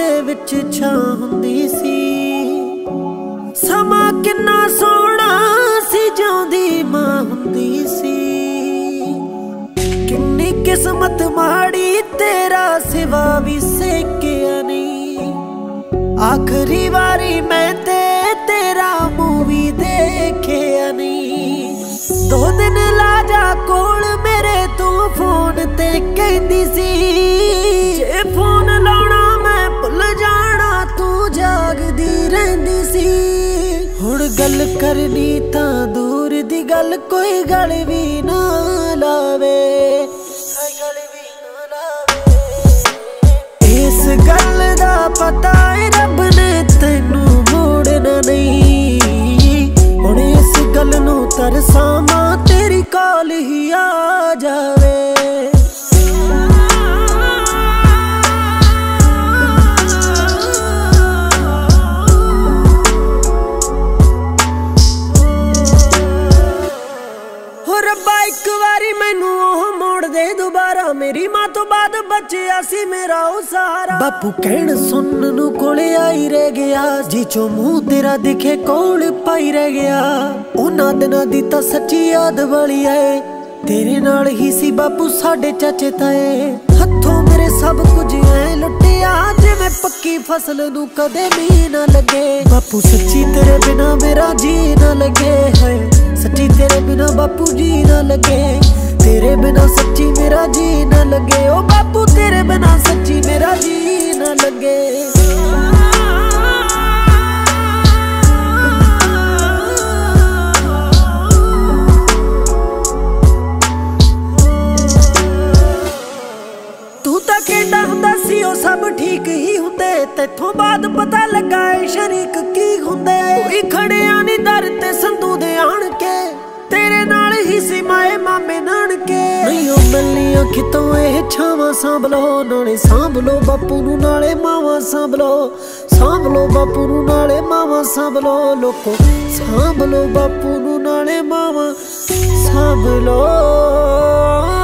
दे विच छां हुंदी सी। समा किन्ना सोहना सी जिउंदी मां हुंदी सी। किन्नी किस्मत माड़ी तेरा सिवा भी सेकिया नहीं। आखिरी वारी मैं तेरा मूवी देखिया नहीं। 2 दिन ला जा कोल मेरे तू फोन ते कहंदी सी। जे फोन लाउणा मैं भुल जाना तू जागदी रहिंदी सी। हुण गल करनी तां दूर दी गल कोई गल भी ना लावे। इस गल दा पता है रब ने तैनू मोड़ना नहीं। हुण इस गल नू तरसां मां तेरी कॉल ही आ जावे। रब्बा एक बारी मैनू ओह मोड़ दे दोबारा। मेरी मां तो बाद बचिया सी मेरा ओ सहारा। बापू कहण सुन नू कोले आई रह गया। जी चो मुंह तेरा दिखे कोल पाई रह गया। उन्हां दिनां दी तां सच्ची याद वाली है। तेरे नाल ही सी बापू साडे चाचे ताए। हथों मेरे सब कुछ ऐ लुटिया जिवें पक्की फसल नू कदे भी ना लगे। बापू सच्ची तेरे बिना मेरा जी ना लगे है। सच्ची तेरे बिना बापू जी ना लगे। तेरे बिना सच्ची मेरा जी ना लगे। ओ बापू तेरे बिना सच्ची मेरा जी ना लगे। तू तां कहंदा हुंदा सी ओ सब ठीक ही हुंदे। तैथों बाद पता लगा है शरीक की हुंदे। कोई खड़िया नी दर ते संधू दे आण के। तेरे नाल ही सी माए मामे नानके। नहीं ओ मिलनियां कितों एह छावां सांभलो। नाले सांभलो बापू नू नाले मावां सांभलो। सांभलो बापू नू नाले मावां सांभलो। लोको सांभलो बापू नू नाले मावां सांभलो।